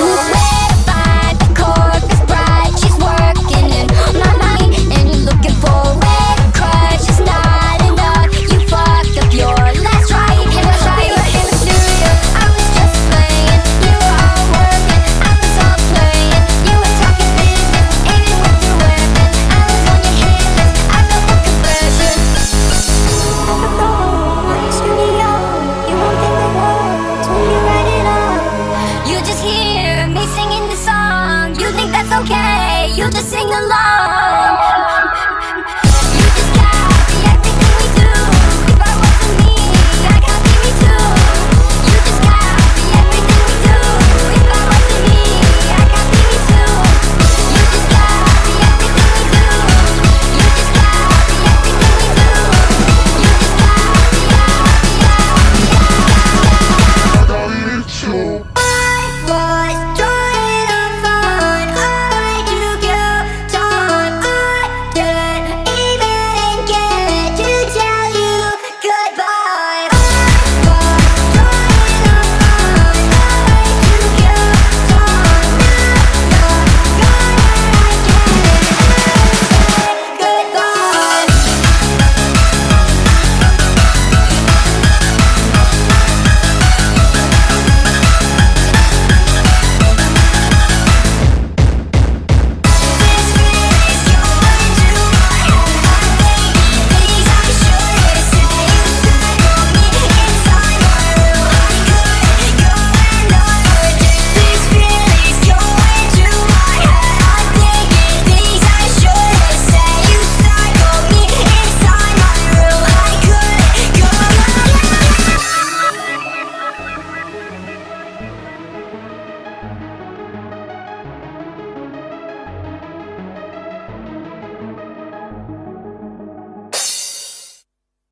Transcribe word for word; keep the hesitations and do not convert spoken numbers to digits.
Where to find the corpus bride? She's working in my mind and looking for where to crush. It's not enough. You fucked up your last try. And I tried in the studio. I was just playing. You were all working. I was all playing. You were talking business, aiming with your weapon. I was on your hit list. I felt the conversion. Studio, you won't think the words when you write it up. You just hear me singing the song. You think that's okay? You just sing along.